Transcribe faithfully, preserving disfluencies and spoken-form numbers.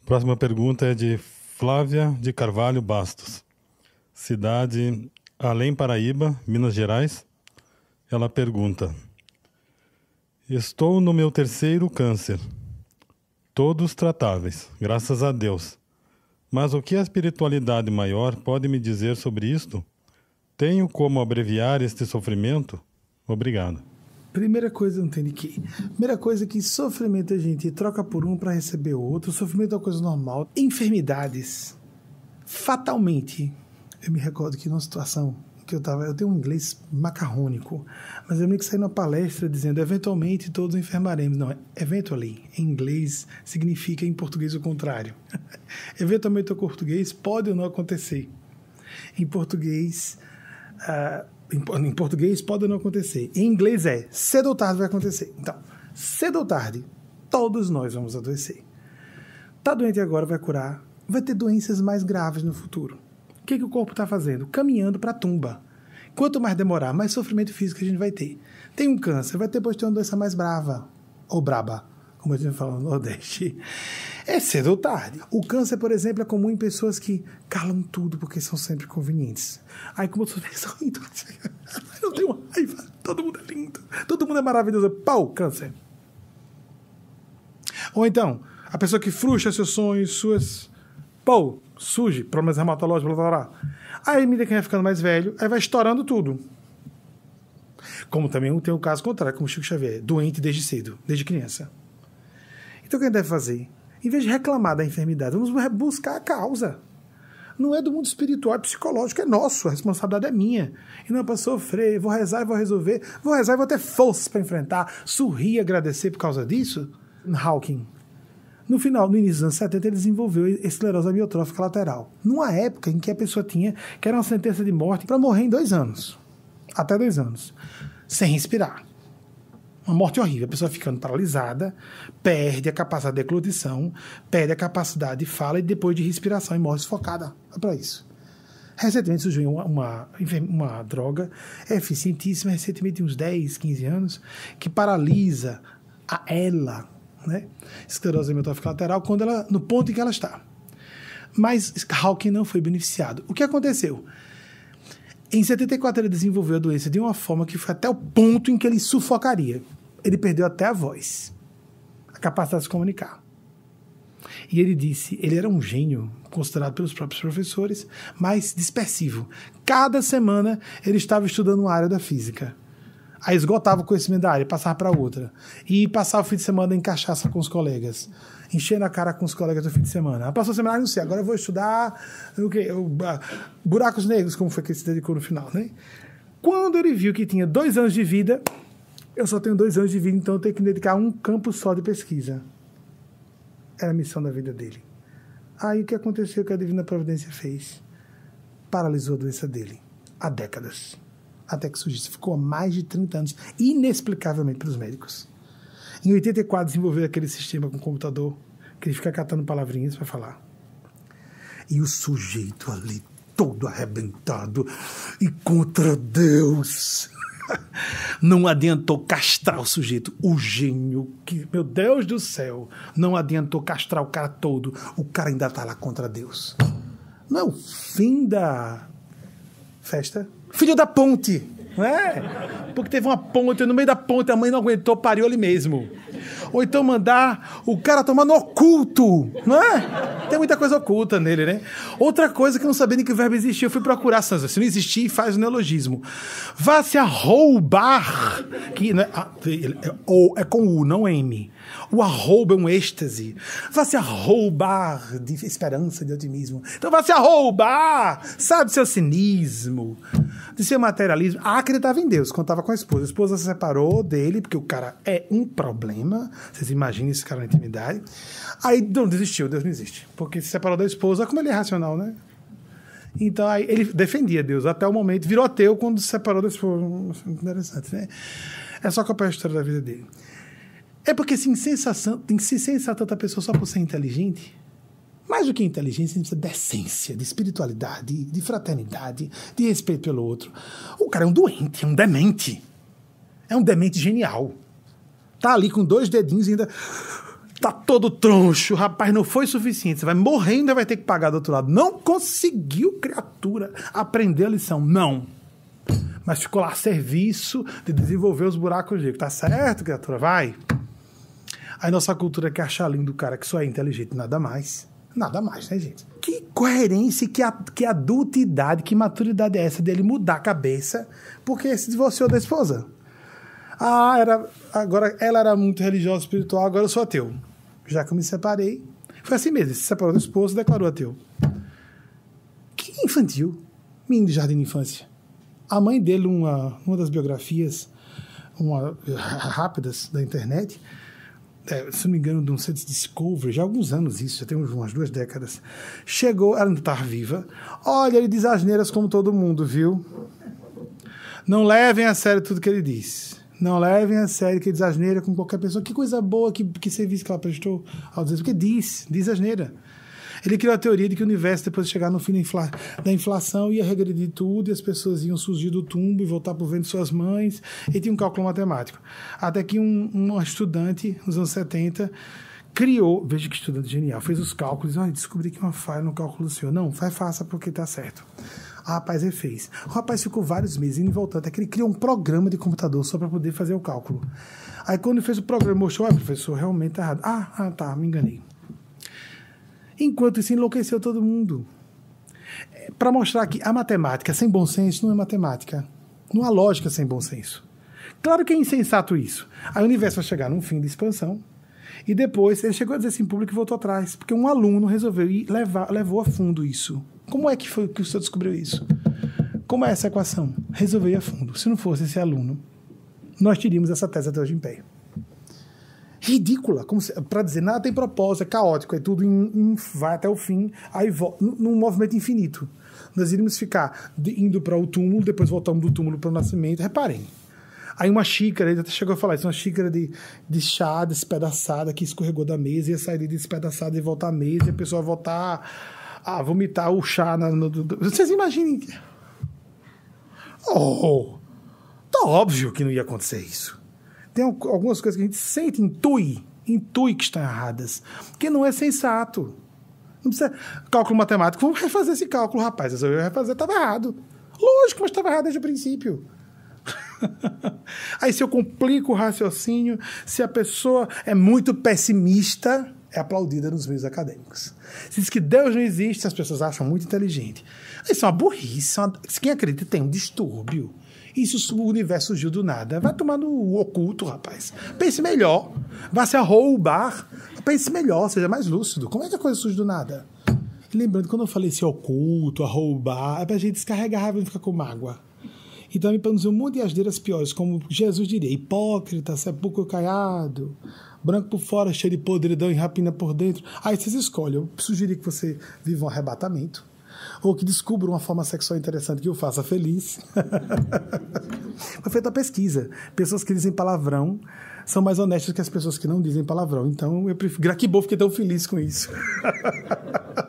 Próxima pergunta é de Flávia de Carvalho Bastos. Cidade Além Paraíba, Minas Gerais. Ela pergunta: estou no meu terceiro câncer. Todos tratáveis, graças a Deus. Mas o que a espiritualidade maior pode me dizer sobre isto? Tenho como abreviar este sofrimento? Obrigado. Primeira coisa, não tem de quê. Primeira coisa é que sofrimento a gente troca por um para receber outro. Sofrimento é uma coisa normal. Enfermidades, fatalmente, eu me recordo que numa situação que eu estava, eu tenho um inglês macarrônico, mas eu meio que saí numa palestra dizendo, eventualmente todos enfermaremos. Não, eventually, em inglês, significa em português o contrário. Eventualmente o português pode ou não acontecer. Em português... Uh, Em, em português pode não acontecer. Em inglês é cedo ou tarde vai acontecer. Então, cedo ou tarde, todos nós vamos adoecer. Tá doente agora, vai curar. Vai ter doenças mais graves no futuro. O que, que o corpo está fazendo? Caminhando para a tumba. Quanto mais demorar, mais sofrimento físico a gente vai ter. Tem um câncer, vai ter depois ter uma doença mais brava. Ou braba, como a gente fala no Nordeste. É cedo ou tarde. O câncer, por exemplo, é comum em pessoas que calam tudo porque são sempre convenientes. Aí, como eu sou lindo, eu tenho raiva, todo mundo é lindo, todo mundo é maravilhoso. Pau, câncer. Ou então, a pessoa que frustra seus sonhos, suas... Pau, surge, problemas reumatológicos, blá, blá, blá. Aí, a medida que vai ficando mais velho, aí vai estourando tudo. Como também tem o caso contrário, como o Chico Xavier, doente desde cedo, desde criança. Então, o que a gente deve fazer? Em vez de reclamar da enfermidade, vamos buscar a causa. Não é do mundo espiritual, é psicológico, é nosso, a responsabilidade é minha. E não é para sofrer, vou rezar e vou resolver, vou rezar e vou ter forças para enfrentar, sorrir e agradecer por causa disso. Hawking, no final, no início dos anos setenta, ele desenvolveu esclerose amiotrófica lateral. Numa época em que a pessoa tinha, que era uma sentença de morte para morrer em dois anos, até dois anos, sem respirar. Uma morte horrível, a pessoa ficando paralisada, perde a capacidade de deglutição, perde a capacidade de fala e depois de respiração e morre sufocada. É para isso. Recentemente surgiu uma, uma, uma droga eficientíssima, recentemente uns dez, quinze anos, que paralisa a ela, né? Esclerose amiotrófica lateral, quando ela, no ponto em que ela está. Mas Hawking não foi beneficiado. O que aconteceu? Em setenta e quatro ele desenvolveu a doença de uma forma que foi até o ponto em que ele sufocaria. Ele perdeu até a voz, a capacidade de se comunicar. E ele disse, ele era um gênio, considerado pelos próprios professores, mas dispersivo. Cada semana ele estava estudando uma área da física. Aí esgotava o conhecimento da área, passava para outra. E passava o fim de semana em cachaça com os colegas. Enchendo a cara com os colegas do fim de semana. Passou a semana, ah, não sei, agora eu vou estudar o quê? O, uh, buracos negros, como foi que ele se dedicou no final, né? Quando ele viu que tinha dois anos de vida, eu só tenho dois anos de vida, então eu tenho que me dedicar a um campo só de pesquisa. Era a missão da vida dele. Aí o que aconteceu que a Divina Providência fez? Paralisou a doença dele há décadas. Até que surgisse. Ficou há mais de trinta anos, inexplicavelmente pelos médicos. Em oitenta e quatro desenvolveu aquele sistema com computador que ele fica catando palavrinhas para falar. E o sujeito ali todo arrebentado e contra Deus. Não adiantou castrar o sujeito. O gênio, que, meu Deus do céu, não adiantou castrar o cara todo. O cara ainda está lá contra Deus. Não é o fim da festa? Filho da ponte, não é? Porque teve uma ponte, no meio da ponte a mãe não aguentou, pariu ali mesmo. Ou então mandar o cara tomar no oculto, não é? Tem muita coisa oculta nele, né? Outra coisa que eu não sabia nem que o verbo existia, eu fui procurar, se não existir, faz o neologismo. Vá se arroubar, que, né, é, é com U, não M. O arrouba é um êxtase. Vá se arroubar de esperança, de otimismo. Então vá se arroubar, sabe, seu cinismo, de seu materialismo. Ah, acreditava em Deus quando estava com a esposa. A esposa se separou dele, porque o cara é um problema. Vocês imaginem esse cara na intimidade. Aí não desistiu, Deus não existe. Porque se separou da esposa, como ele é racional, né? Então aí ele defendia Deus até o momento, virou ateu quando se separou da esposa. Interessante, né? É só copiar a história da vida dele. É porque se insensação, tem que se sensar tanta pessoa só por ser inteligente. Mais do que inteligência, a gente precisa de essência, de espiritualidade, de fraternidade, de respeito pelo outro. O cara é um doente, é um demente. É um demente genial. Tá ali com dois dedinhos e ainda está todo troncho, rapaz, não foi suficiente, você vai morrer e ainda vai ter que pagar do outro lado. Não conseguiu, criatura, aprender a lição, não. Mas ficou lá a serviço de desenvolver os buracos negros. Tá certo, criatura? Vai. Aí nossa cultura quer achar lindo o cara que só é inteligente, nada mais. Nada mais, né, gente? Que coerência, que, a, que adultidade, que maturidade é essa dele mudar a cabeça porque se divorciou da esposa? Ah, era, agora ela era muito religiosa, espiritual, agora eu sou ateu. Já que eu me separei, foi assim mesmo, se separou da esposa e declarou ateu. Que infantil. Menino de jardim de infância. A mãe dele, uma, uma das biografias uma, rápidas da internet, é, se não me engano, de um set Discovery, já há alguns anos isso, já tem umas duas décadas, chegou, ela não estava viva, olha, ele diz asneiras como todo mundo, viu? Não levem a sério tudo que ele diz. Não levem a sério que ele diz asneira com qualquer pessoa. Que coisa boa, que, que serviço que ela prestou ao dizer, porque diz, diz asneira. Ele criou a teoria de que o universo, depois de chegar no fim da, infla, da inflação, ia regredir tudo e as pessoas iam surgir do tumbo e voltar para o vento de suas mães. E tinha um cálculo matemático. Até que um, um estudante, nos anos setenta, criou... Veja que estudante genial. Fez os cálculos. Olha, descobri que uma falha no cálculo do senhor. Não, faz faça porque está certo. O rapaz ele fez. O rapaz ficou vários meses indo e voltando. Até que ele criou um programa de computador só para poder fazer o cálculo. Aí quando ele fez o programa, mostrou, ah, professor, realmente está errado. Ah, ah, tá, me enganei. Enquanto isso enlouqueceu todo mundo. Para mostrar que a matemática sem bom senso não é matemática. Não há lógica sem bom senso. Claro que é insensato isso. Aí o universo vai chegar num fim de expansão e depois ele chegou a dizer assim em público e voltou atrás. Porque um aluno resolveu ir levar, levou a fundo isso. Como é que foi que o senhor descobriu isso? Como é essa equação? Resolveu ir a fundo. Se não fosse esse aluno, nós teríamos essa tese até hoje em pé. Ridícula, para dizer, nada tem propósito, é caótico, é tudo em, em, vai até o fim, aí volta, num movimento infinito. Nós iríamos ficar de, indo para o túmulo, depois voltamos do túmulo para o nascimento. Reparem, aí uma xícara, ele até chegou a falar isso, uma xícara de, de chá despedaçada que escorregou da mesa, ia sair despedaçada e voltar à mesa, e a pessoa voltar a vomitar o chá. Na, no, do, vocês imaginem. Oh, tá óbvio que não ia acontecer isso. Tem algumas coisas que a gente sente, intui, intui que estão erradas, porque não é sensato. Não precisa... Cálculo matemático, vamos refazer esse cálculo, rapaz. Eu ia refazer, estava errado. Lógico, mas estava errado desde o princípio. Aí se eu complico o raciocínio, se a pessoa é muito pessimista, é aplaudida nos meios acadêmicos. Se diz que Deus não existe, as pessoas acham muito inteligente. Isso é uma burrice. Uma... Quem acredita tem um distúrbio. Isso, o universo surgiu do nada. Vai tomar no oculto, rapaz. Pense melhor. Vá se arroubar. Pense melhor, seja mais lúcido. Como é que a coisa surge do nada? E lembrando, quando eu falei esse oculto, arroubar, é pra gente descarregar a raiva e não ficar com mágoa. E também para não dizer um monte de asneiras piores, como Jesus diria, hipócrita, sepulcro caiado, branco por fora, cheio de podridão e rapina por dentro. Aí vocês escolhem. Eu sugeri que você viva um arrebatamento. Ou que descubra uma forma sexual interessante que o faça feliz. Foi feita a pesquisa. Pessoas que dizem palavrão são mais honestas que as pessoas que não dizem palavrão. Então, eu prefiro... Que bom, fiquei tão feliz com isso.